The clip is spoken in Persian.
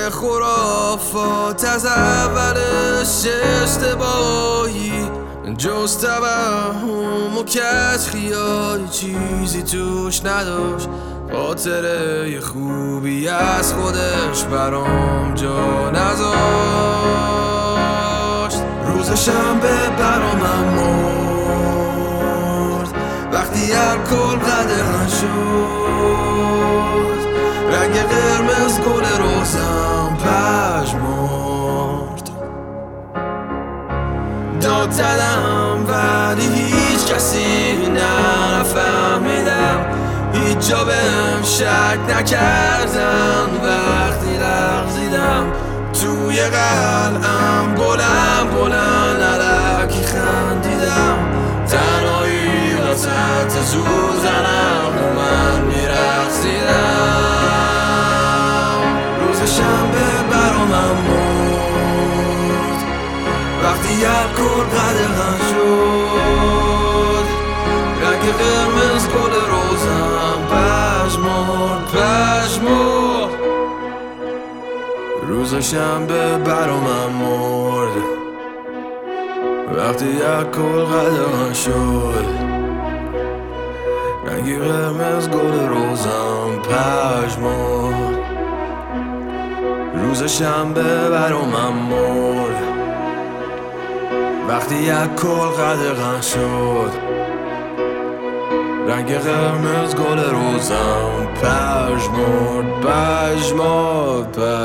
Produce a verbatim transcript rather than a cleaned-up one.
خرافات از اولش اشتباهی، جز توهم و کج خیالی چیزی توش نداشت. خاطره خوبی از خودش برام جا نذاشت. روز شنبه برامم مرد وقتی الکل قدغن شد. رنگ قرمز گل روزم پژمرد. داد زدم ولی هیچ کسی نفهمیدم، هیچ جا بهم شک نکردن. وقتی لغزیدم توی قلعم بلند بلند علکی خندیدم. تنهایی وسط سوزنم و من میرقصیدم. روز شنبه برامم مرد وقتی الکل قدغن شد. رنگ قرمز گل روزم پژمرد پژمرد. روز شنبه برامم مرد وقتی الکل قدغن شد. رنگ قرمز گل روزم پژمرد. روز شنبه برامم مرد وقتی الکل قدغن شد. رنگ قرمز گل روزم پژمرد پژمرد.